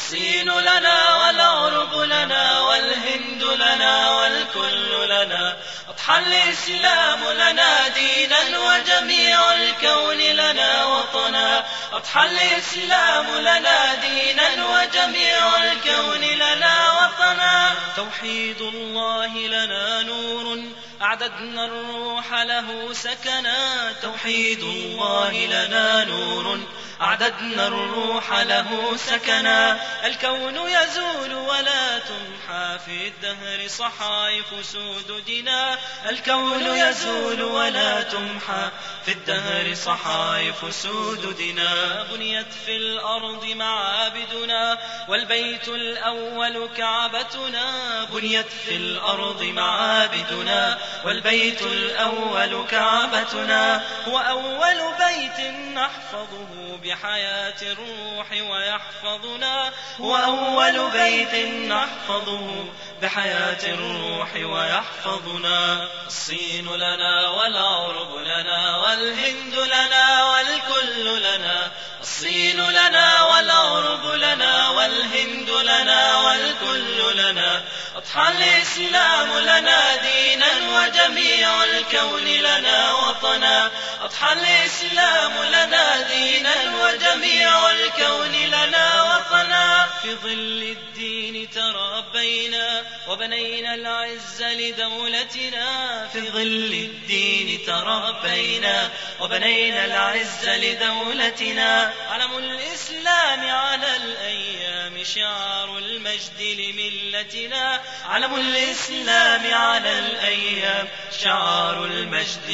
الصين لنا والعرب لنا والهند لنا والكل لنا. أضحى الإسلام لنا دينا وجميع الكون لنا وطنا. أضحى الإسلام لنا دينا وجميع الكون لنا وطنا. توحيد الله لنا نور أعددنا الروح له سكنا. توحيد الله لنا نور أعددنا الروح له سكنا. الكون يزول ولا تمحى في الدهر صحائف سوددنا. الكون يزول ولا تمحى في الدهر صحائف سوددنا. بنيت في الأرض معابدنا والبيت الأول كعبتنا. بنيت في الأرض معابدنا والبيت الأول كعبتنا. هو أول بيت نحفظه بحياة الروح ويحفظنا. هو أول بيت نحفظه بحياة الروح ويحفظنا. الصين لنا والعرب لنا والهند لنا والكل لنا. الصين لنا والعرب لنا والهند لنا والكل لنا. أضحى الإسلام لنا دينا وجميع الكون لنا وطنا. أضحى الإسلام لنا دينا وجميع الكون لنا وطنا. في ظل الدين تربينا وبنينا العز لدولتنا. في ظل الدين تربينا وبنينا العز لدولتنا. علم الإسلام على الأيام شعار المجد لملتنا. علم الإسلام على الأيام شعار المجد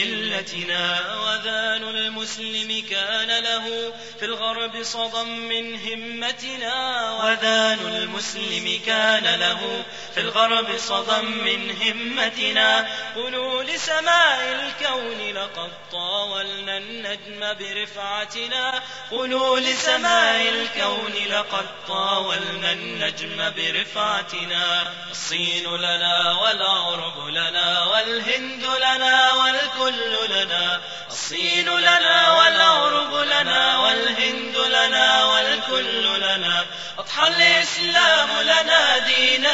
لملتنا. وذان المسلم كان له في الغرب صدى من همتنا. وذان المسلم كان له في الغرب صدى من همتنا. قولوا لسماء الكون لقد طاولنا النجم برفعتنا. قولوا لسماء الكون لقد طاولنا النجم برفعتنا. الصين لنا والعرب لنا والهند لنا والكل لنا. الصين لنا والعرب لنا والهند لنا والكل لنا. أضحى الإسلام لنا دينا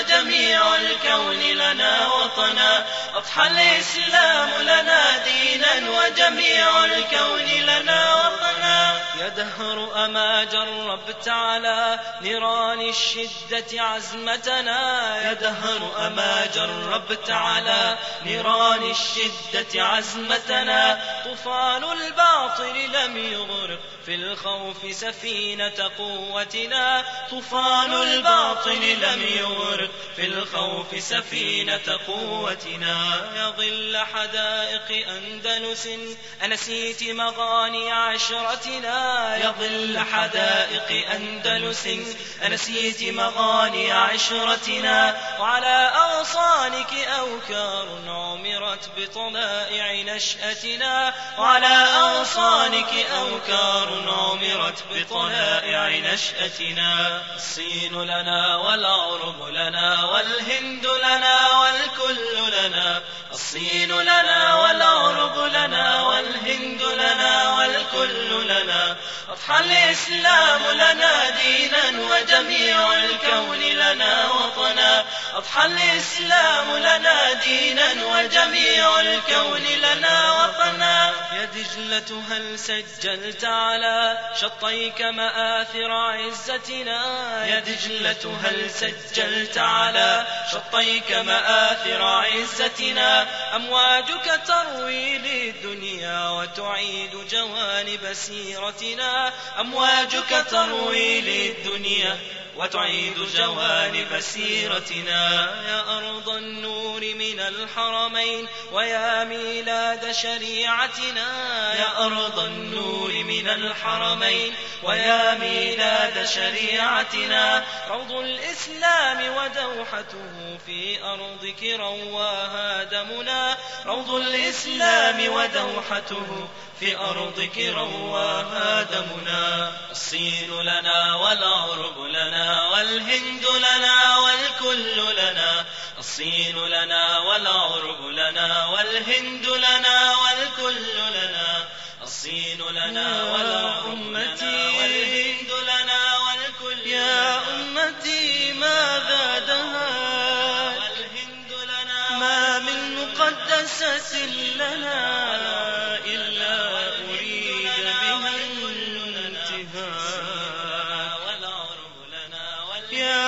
وجميع الكون لنا وطنا. أضحى الإسلام لنا دينا وجميع الكون لنا وطنا. يا دهر أما جربت على نيران الشدة عزمتنا. يا دهر أما جربت على نيران الشدة عزمتنا. طوفان الباطل لم يغرق في الخوف سفينة قوتنا. طوفان الباطل لم يغرق في الخوف سفينة قوتنا. يا ظل حدائق أندلس أنسيت مغاني عشرتنا. يا ظل حدائق أندلس أنسيت مغاني عشرتنا. وعلى أغصانك أوكار عمرت بطلائع نشأتنا. وعلى أغصانك أوكار عمرت بطلائع نشأتنا. الصين لنا والعرب لنا والهند لنا والكل لنا. الصين لنا والعرب لنا والهند لنا والكل لنا. أضحى الإسلام لنا دينا وجميع الكون لنا وطنا. أضحى الإسلام لنا دينا وجميع الكون لنا وطنا. يا دجلة هل سجلت على شطيك مآثر عزتنا. يا دجلة هل سجلت على شطيك مآثر عزتنا. أمواجك تروي للدنيا وتعيد جوانب سيرتنا. أمواجك تروي للدنيا وتعيد جوانب سيرتنا. يا أرض النور من الحرمين ويا ميلاد شريعتنا. يا أرض النور من الحرمين ويا ميلاد شريعتنا. روض الإسلام ودوحته في أرضك رواها دمنا. روض الإسلام ودوحته في أرضك رواها دمنا. الصين لنا والعرب لنا والهند لنا والكل لنا. الصين لنا والعرب لنا والهند لنا والكل لنا. الصين لنا والعرب لنا والهند لنا والكل لنا. مؤسس لنا إلا أريد بها الانتهاء. يا